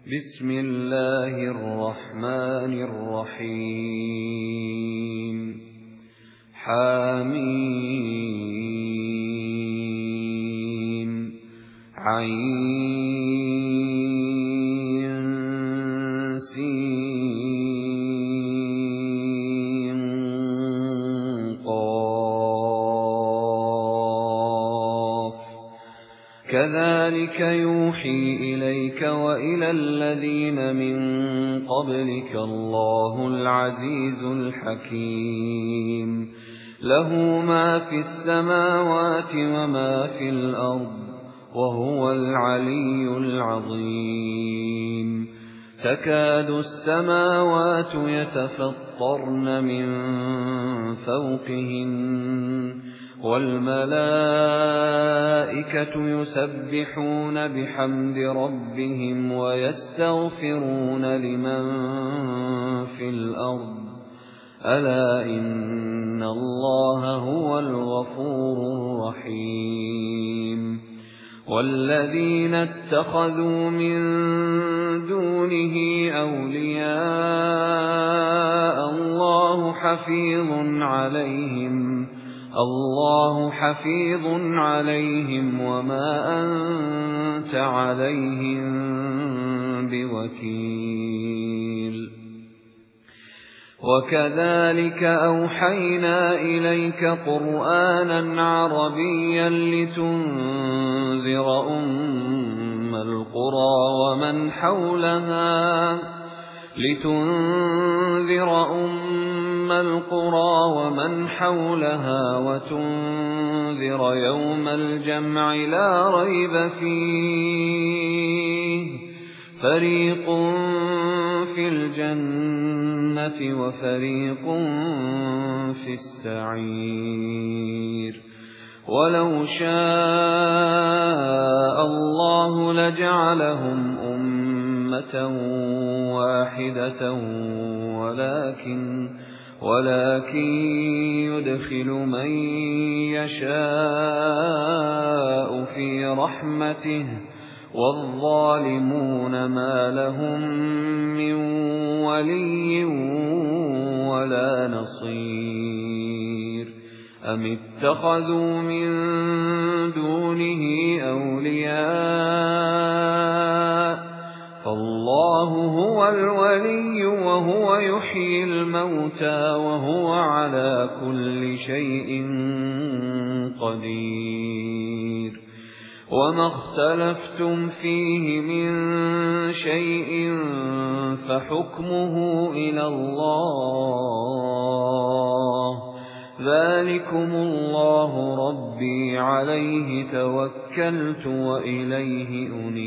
بسم الله الرحمن الرحيم حميم عين سين قاف كذلك يوحي إليك وإلى الذين من قبلك الله العزيز الحكيم له ما في السماوات وما في الأرض وهو العلي العظيم تكاد السماوات يتفطرن من فوقهن والملائكة يسبحون بحمد ربهم ويستغفرون لمن في الأرض ألا إن الله هو الغفور الرحيم والذين اتخذوا من دونه أولياء الله حفيظ عليهم وما أنت عليهم بوكيل وكذلك أوحينا إليك قرآنا عربيا لتنذر أم القرى ومن حولها وتنذر يوم الجمع لا ريب فيه فريق في الجنة وفريق في السعير ولو شاء الله لجعلهم أمة واحدة ولكن يدخل من يشاء في رحمته والظالمون ما لهم من ولي ولا نصير أم اتخذوا من دونه أولياء فالله هو الولي وهو يحيي الموتى وهو على كل شيء قدير وما اختلفتم فيه من شيء فحكمه إلى الله ذلكم الله ربي عليه توكلت وإليه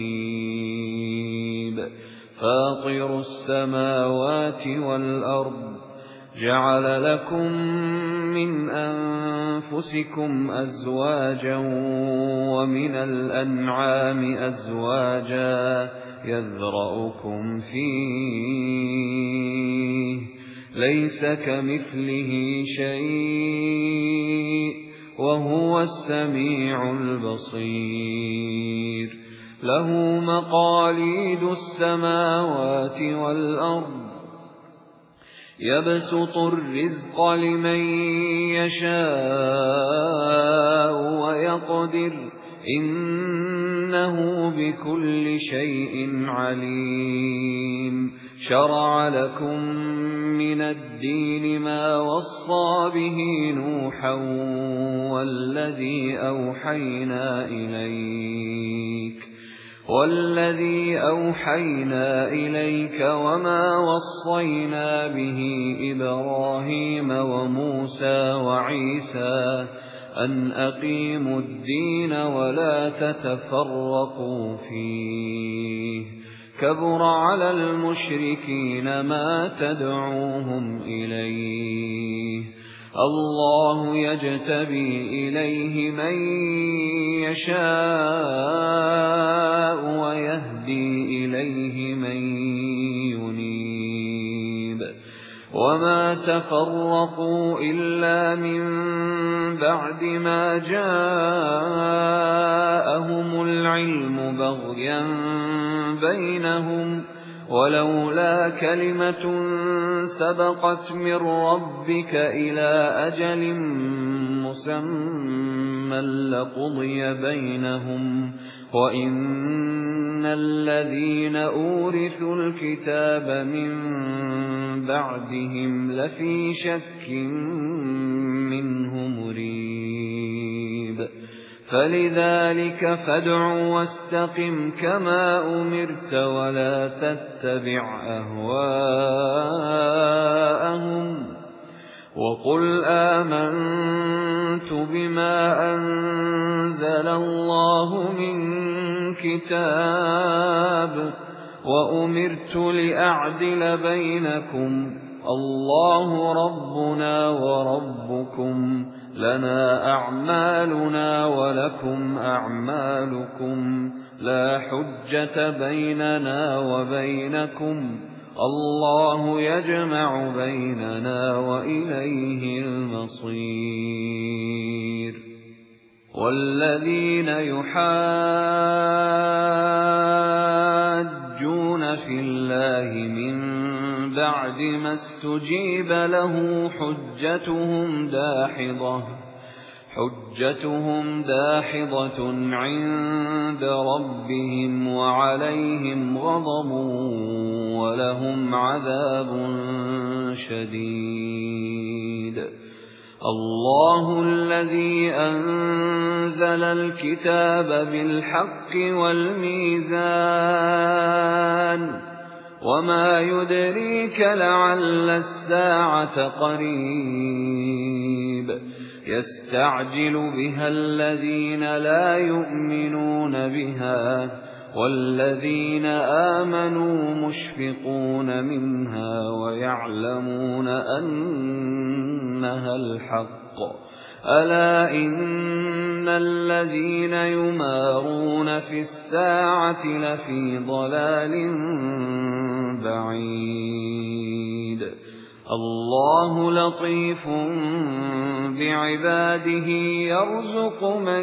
أنيب فاطر السماوات والأرض جعل لكم من أنفسكم أزواجا ومن الأنعام أزواجا يذرأكم فيه ليس كمثله شيء وهو السميع البصير له مقاليد السماوات والأرض يبسط الرزق لمن يشاء ويقدر إنه بكل شيء عليم شرع لكم من الدين ما وصى به نوحا والذي أوحينا إليك وما وصينا به إبراهيم وموسى وعيسى أن أقيموا الدين ولا تتفرقوا فيه كبر على المشركين ما تدعوهم إليه الله يجتبي إليه من يشاء ويهدي إليه من ينيب وما تفرقوا إلا من بعد ما جاءهم العلم بغيا بَيْنَهُمْ وَلَوْلَا كَلِمَةٌ سَبَقَتْ مِنْ رَبِّكَ إِلَى أَجَلٍ مُّسَمًّى لَّقُضِيَ بَيْنَهُمْ وَإِنَّ الَّذِينَ أُورِثُوا الْكِتَابَ مِن بَعْدِهِمْ لَفِي شَكٍّ مِّنْهُ مُرِيبٍ فَلِذَلِكَ فَادْعُ وَاسْتَقِمْ كَمَا أُمِرْتَ وَلَا تَتَّبِعْ أَهْوَاءَهُمْ وَقُلْ آمَنْتُ بِمَا أَنزَلَ اللَّهُ مِنْ كِتَابٍ وَأُمِرْتُ لِأَعْدِلَ بَيْنَكُمْ اللَّهُ رَبُّنَا وَرَبُّكُمْ لَنَا أَعْمَالُنَا وَلَكُمْ أَعْمَالُكُمْ لَا حُجَّةَ بَيْنَنَا وَبَيْنَكُمْ اللَّهُ يَجْمَعُ بَيْنَنَا وَإِلَيْهِ الْمَصِيرُ وَالَّذِينَ يُحَاجُّونَ فِي اللَّهِ مِن بَعْدِ مَا اسْتُجِيبَ لَهُ حُجَّتُهُمْ دَاحِضَةٌ عِندَ رَبِّهِمْ وَعَلَيْهِمْ غَضَبٌ وَلَهُمْ عَذَابٌ شَدِيدٌ اللَّهُ الَّذِي أَنزَلَ الْكِتَابَ بِالْحَقِّ وَالْمِيزَانَ وَمَا يُدْرِيكَ لَعَلَّ السَّاعَةَ قَرِيبٌ يَسْتَعْجِلُ بِهَا الَّذِينَ لَا يُؤْمِنُونَ بِهَا وَالَّذِينَ آمَنُوا مُشْفِقُونَ مِنْهَا وَيَعْلَمُونَ أَنَّهَا الْحَقُّ أَلَا إِنَّ الَّذِينَ يُمَارُونَ فِي السَّاعَةِ لَفِي ضَلَالٍ بَعِيدٍ اللَّهُ لَطِيفٌ بِعِبَادِهِ يَرْزُقُ مَن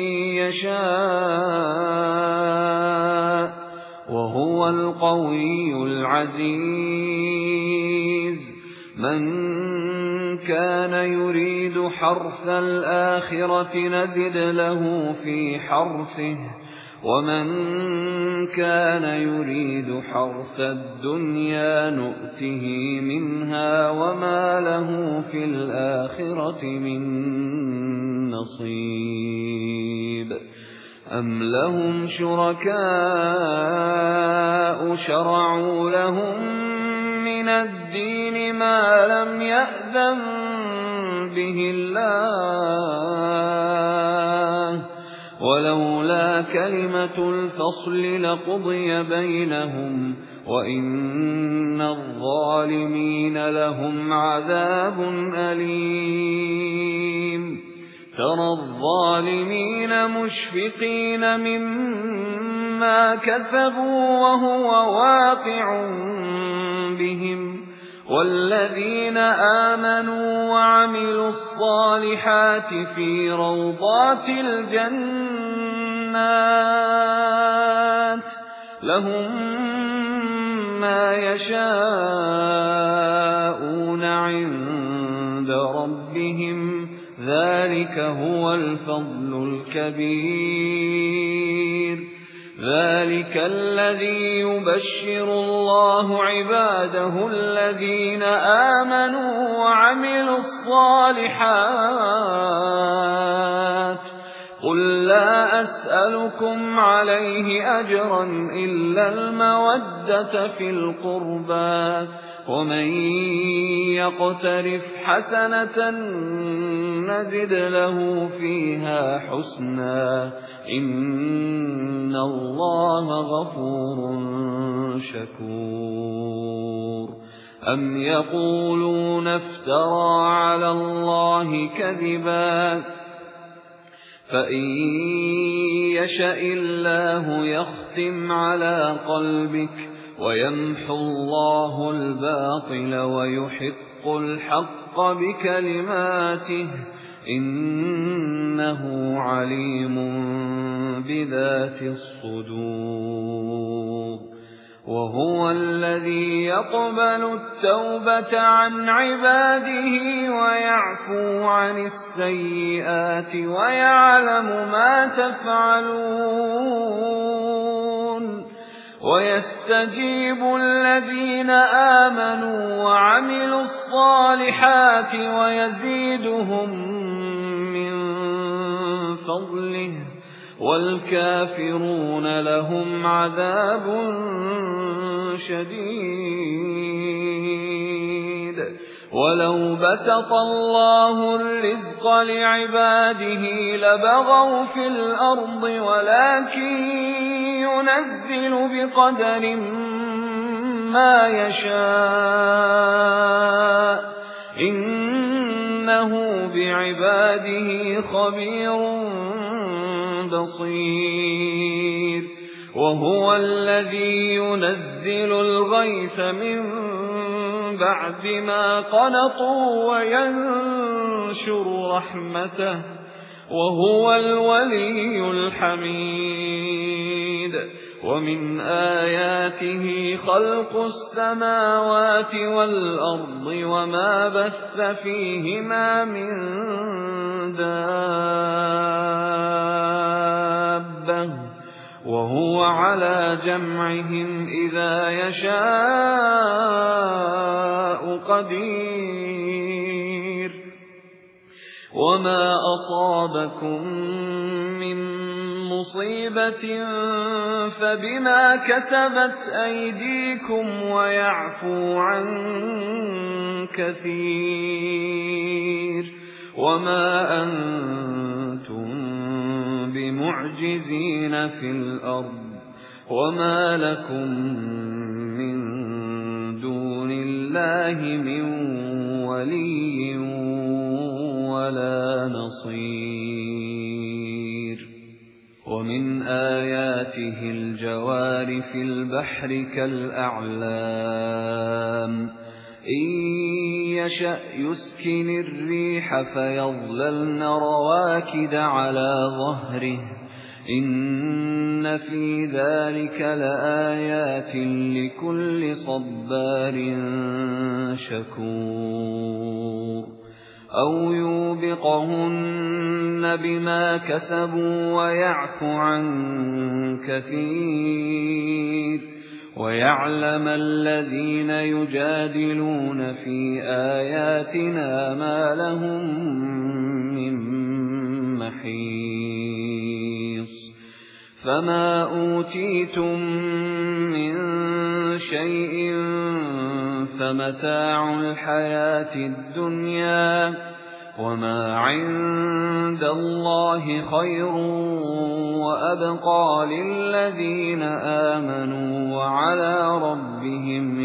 يَشَاءُ وَهُوَ الْقَوِيُّ الْعَزِيزُ مَن كَانَ يُرِيدُ حَرْثَ الْآخِرَةِ نَزِدْ لَهُ فِي حَرْثِهِ وَمَن كَانَ يُرِيدُ حَرْثَ الدُّنْيَا نُؤْتِهِ مِنْهَا وَمَا لَهُ فِي الْآخِرَةِ مِن نَّصِيبٍ أَمْ لَهُمْ شُرَكَاءُ شَرَعُوا لَهُم مِّنَ الدِّينِ مَا لَمْ يَأْذَن بِهِ اللَّهُ وَلَوْلَا كَلِمَةُ الْفَصْلِ لَقُضِيَ بَيْنَهُمْ وَإِنَّ الظَّالِمِينَ لَهُمْ عَذَابٌ أَلِيمٌ تَرَى الظَّالِمِينَ مُشْفِقِينَ مِمَّا كَسَبُوا وَهُوَ واقع بِهِمْ وَالَّذِينَ آمَنُوا وَعَمِلُوا الصَّالِحَاتِ فِي رَوْضَاتِ الْجَنَّاتِ لَهُم مَّا يَشَاءُونَ عِندَ رَبِّهِمْ ذَلِكَ هُوَ الْفَضْلُ الْكَبِيرُ ذَلِكَ الَّذِي يُبَشِّرُ اللَّهُ عِبَادَهُ الَّذِينَ آمَنُوا وَعَمِلُوا الصَّالِحَاتِ قُل لَّا أَسْأَلُكُمْ عَلَيْهِ أَجْرًا إِلَّا الْمَوَدَّةَ فِي الْقُرْبَى وَمَن يَقْتَرِفْ حَسَنَةً نَّزِدْ لَهُ فِيهَا حُسْنًا إِنَّ اللَّهَ غَفُورٌ شَكُورٌ أَمْ يَقُولُونَ افْتَرَىٰ عَلَى اللَّهِ كَذِبًا فَإِن يَشَإِ اللَّهُ يَخْتِمْ عَلَى قَلْبِكَ وَيَمْحُ اللَّهُ الْبَاطِلَ وَيُحِقُّ الْحَقَّ بِكَلِمَاتِهِ إِنَّهُ عَلِيمٌ بِذَاتِ الصُّدُورِ وهو الذي يقبل التوبة عن عباده ويعفو عن السيئات ويعلم ما تفعلون ويستجيب الذين آمنوا وعملوا الصالحات ويزيدهم من فضله والكافرون لهم عذاب شديد ولو بسط الله الرزق لعباده لبغوا في الأرض ولكن ينزل بقدر ما يشاء إنه بعباده خبير بصير وهو الذي ينزل الغيث من بعد ما قنطوا وينشر رحمته وهو الولي الحميد ومن آياته خلق السماوات والأرض وما بث فيهما من دابة وهو على جمعهم إذا يشاء قدير وما أصابكم من مصيبة فبما كسبت أيديكم ويعفو عن كثير وما أنتم بمعجزين في الأرض وما لكم من دون الله من ولي ولا نصير ومن آياته الجوار في البحر كالأعلام إن يشأ يسكن الريح فيظللن رواكد على ظهره إن في ذلك لآيات لكل صبار شكور أو يوبقهن بما كسبوا ويعفو عن كثير ويعلم الذين يجادلون في آياتنا ما لهم من محيص فما أوتيتم من شيء فمتاع الحياة الدنيا وما عند الله خير وأبقى للذين آمنوا وعلى ربهم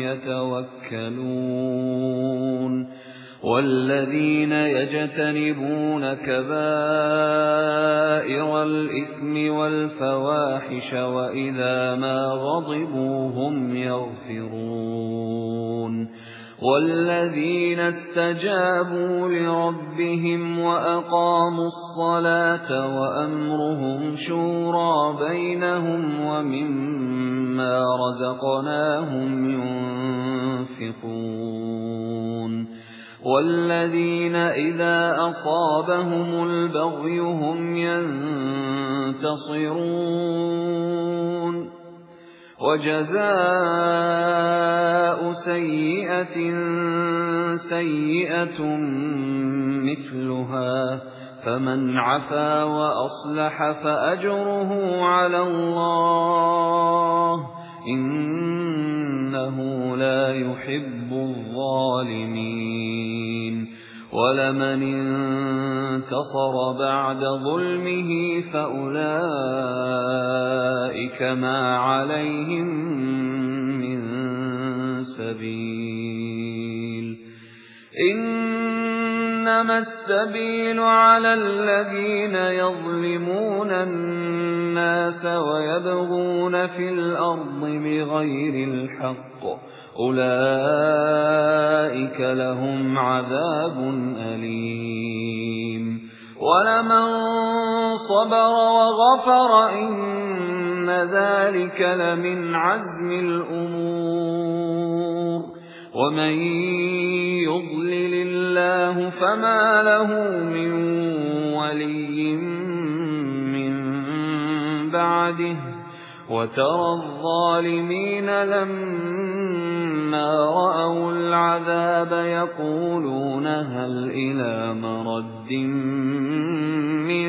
يتوكلون والذين يجتنبون كبائر الإثم والفواحش وإذا ما غضبوا هم يغفرون والذين استجابوا لربهم وأقاموا الصلاة وأمرهم شورى بينهم ومما رزقناهم ينفقون والذين إذا أصابهم البغي هم ينتصرون وجزاء سيئة سيئة مثلها فمن عفا وأصلح فأجره على الله إنه لا يحب الظالمين ولمن انتصر بعد ظلمه فأولئك ما عليهم من سبيل إنما السبيل على الذين يظلمون الناس ويبغون في الأرض بغير الحق أولئك لهم عذاب أليم ولمن صبر وغفر إن إِنَّ ذَلِكَ لَمِنْ عَزْمِ الْأُمُورِ وَمَن يُضْلِلِ اللَّهُ فَمَا لَهُ مِن وَلِيٍّ مِّن بَعْدِهِ وَتَرَى الظَّالِمِينَ لَمَّا رَأَوُا الْعَذَابَ يَقُولُونَ هَلْ إِلَىٰ مَرَدٍّ مِّن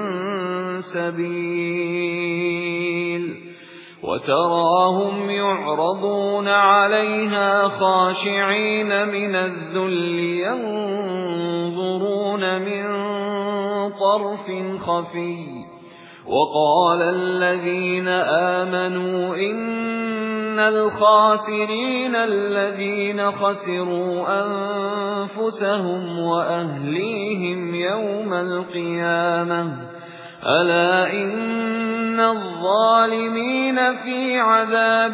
سَبِيلٍ وَتَرَاهُمْ يُعْرَضُونَ عَلَيْهَا خَاشِعِينَ مِنَ الذُّلِّ يَنظُرُونَ مِن طَرْفٍ خَفِيٍّ وَقَالَ الَّذِينَ آمَنُوا إِنَّ الْخَاسِرِينَ الَّذِينَ خَسِرُوا أَنفُسَهُمْ وَأَهْلِيهِمْ يَوْمَ الْقِيَامَةِ أَلَا إِنَّ الظَّالِمِينَ فِي عَذَابٍ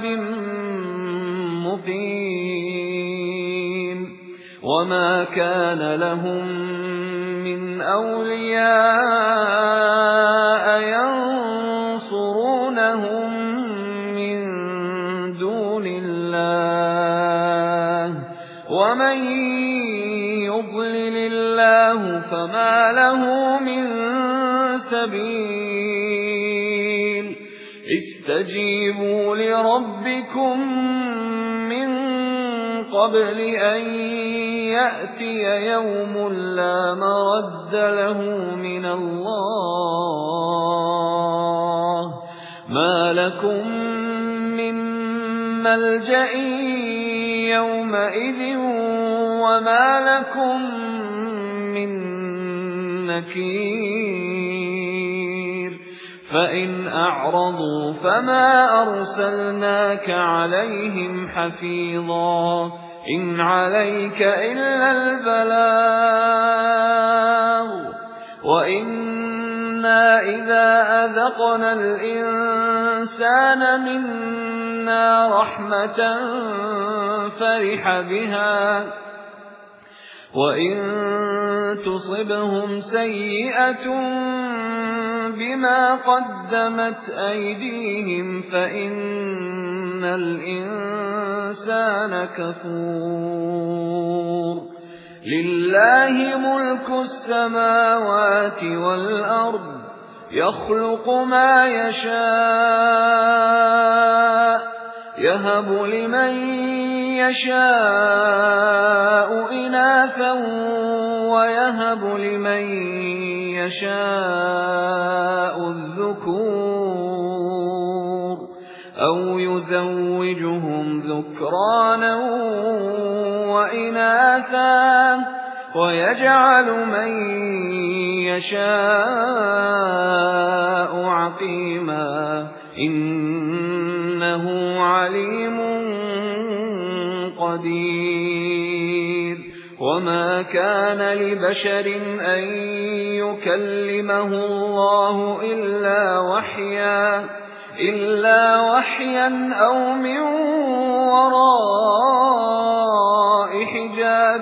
مُّقِيمٍ وَمَا كَانَ لَهُم مِّنْ أَوْلِيَاءَ يَنصُرُونَهُم مِّن دُونِ اللَّهِ وَمَن يُضْلِلِ اللَّهُ فَمَا لَهُ مِن سَبِيلٍ اسْتَجِيبُوا لِرَبِّكُم مِّن قَبْلِ أَن يَأْتِيَ يَوْمٌ لَّا مَرَدَّ لَهُ مِنَ اللَّهِ مَا لَكُم مِّن مَّلْجَإٍ يَوْمَئِذٍ وَمَا لَكُم مِّن نَّكِيرٍ فَإِنْ أَعْرَضُوا فَمَا أَرْسَلْنَاكَ عَلَيْهِمْ حَفِيظًا إِنْ عَلَيْكَ إِلَّا الْبَلَاغُ وَإِنَّا إِذَا أَذَقْنَا الْإِنسَانَ مِنَّا رَحْمَةً فَرِحَ بِهَا وَإِن تُصِبْهُمْ سَيِّئَةٌ بِمَا قَدَّمَتْ أَيْدِيهِمْ فَإِنَّ الْإِنسَانَ كَفُورٌ لِلَّهِ مُلْكُ السَّمَاوَاتِ وَالْأَرْضِ يَخْلُقُ مَا يَشَاءُ يَهَبُ لِمَن يَشَاءُ إِنَاثًا وَيَهَبُ لِمَن يَشَاءُ الذُّكُورَ أَوْ يُزَوِّجُهُمْ ذُكْرَانًا وَإِنَاثًا وَيَجْعَلُ مَن يَشَاءُ عَقِيمًا إِنَّهُ عَلِيمٌ قَدِيرٌ وَمَا كَانَ لِبَشَرٍ أَن يُكَلِّمَهُ اللَّهُ إِلَّا وَحْيًا أَوْ مِن وَرَاءِ حِجَابٍ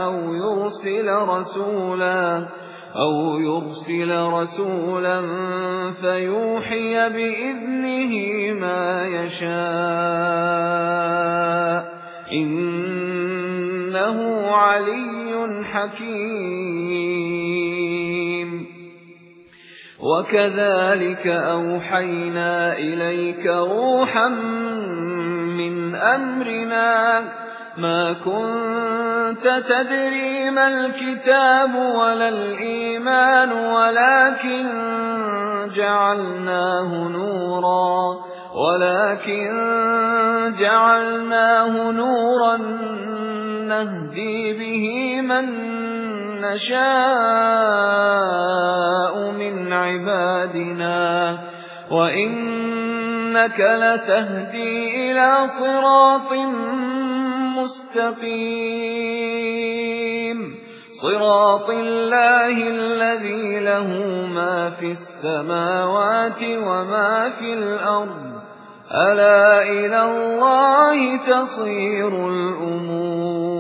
أَوْ يُرْسِلَ رَسُولًا فَيُوحِيَ بِإِذْنِهِ مَا يَشَاءُ إِنَّهُ عَلِيٌّ حَكِيمٌ وَكَذَلِكَ أَوْحَيْنَا إِلَيْكَ رُوحًا مِّنْ أَمْرِنَا مَا كُنتَ تَدْرِي مَا الْكِتَابُ وَلَا الْإِيمَانُ وَلَكِن جَعَلْنَاهُ نُورًا نَّهْدِي بِهِ مَن نَّشَاءُ مِنْ عِبَادِنَا وَإِنَّكَ لَتَهْدِي إِلَى صِرَاطٍ مُّسْتَقِيمٍ صِرَاطِ اللَّهِ الَّذِي لَهُ مَا فِي السَّمَاوَاتِ وَمَا فِي الْأَرْضِ أَلَا إِلَى اللَّهِ تَصِيرُ الْأُمُورُ